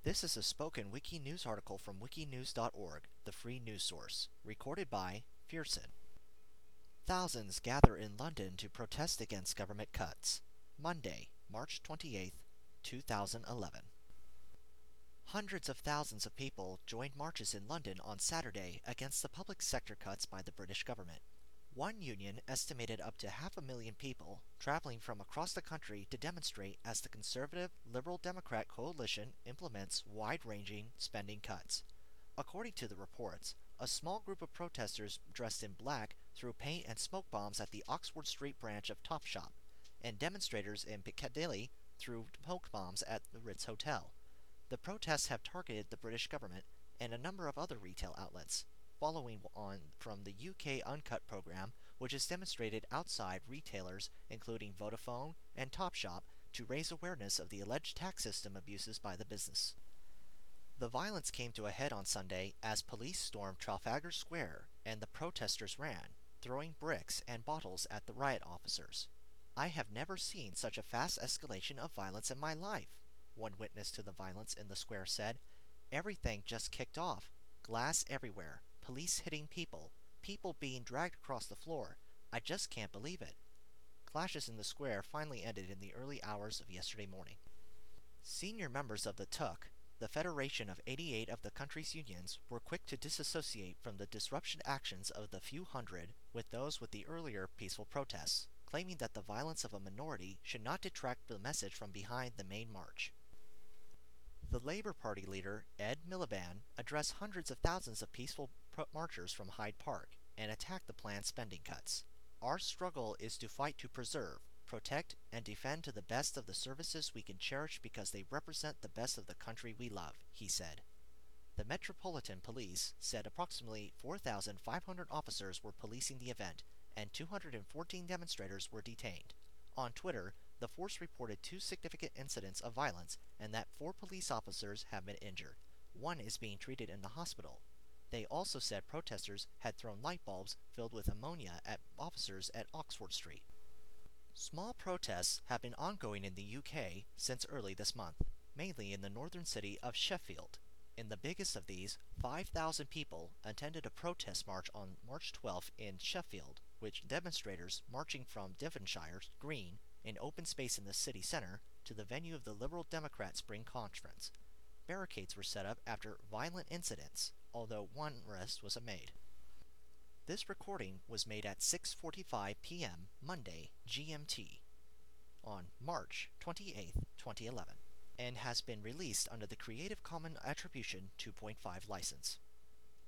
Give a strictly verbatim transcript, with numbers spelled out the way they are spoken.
This is a spoken Wiki News article from wikinews dot org, the free news source, recorded by Fearson. Thousands gather in London to protest against government cuts. Monday, March twenty-eighth, two thousand eleven. Hundreds of thousands of people joined marches in London on Saturday against the public sector cuts by the British government. One union estimated up to half a million people traveling from across the country to demonstrate as the Conservative Liberal Democrat coalition implements wide-ranging spending cuts. According to the reports, a small group of protesters dressed in black threw paint and smoke bombs at the Oxford Street branch of Topshop, and demonstrators in Piccadilly threw smoke bombs at the Ritz Hotel. The protests have targeted the British government and a number of other retail outlets, following on from the U K Uncut program, which is demonstrated outside retailers including Vodafone and Topshop to raise awareness of the alleged tax system abuses by the business. The violence came to a head on Sunday as police stormed Trafalgar Square and the protesters ran, throwing bricks and bottles at the riot officers. "I have never seen such a fast escalation of violence in my life," one witness to the violence in the square said. "Everything just kicked off. Glass everywhere. Police hitting people, people being dragged across the floor. I just can't believe it." Clashes in the square finally ended in the early hours of yesterday morning. Senior members of the T U C, the federation of eighty-eight of the country's unions, were quick to disassociate from the disruption actions of the few hundred with those with the earlier peaceful protests, claiming that the violence of a minority should not detract the message from behind the main march. The Labour Party leader, Ed Miliband, addressed hundreds of thousands of peaceful marchers from Hyde Park and attacked the planned spending cuts. "Our struggle is to fight to preserve, protect, and defend to the best of the services we can cherish because they represent the best of the country we love," he said. The Metropolitan Police said approximately four thousand five hundred officers were policing the event, and two hundred fourteen demonstrators were detained. On Twitter, the force reported two significant incidents of violence and that four police officers have been injured. One is being treated in the hospital. They also said protesters had thrown light bulbs filled with ammonia at officers at Oxford Street. Small protests have been ongoing in the U K since early this month, mainly in the northern city of Sheffield. In the biggest of these, five thousand people attended a protest march on March twelfth in Sheffield, which demonstrators marching from Devonshire Green, an open space in the city center, to the venue of the Liberal Democrat Spring Conference. Barricades were set up after violent incidents, although one arrest was made. This recording was made at six forty-five p m Monday G M T on March twenty-eighth, twenty eleven, and has been released under the Creative Commons Attribution two point five license.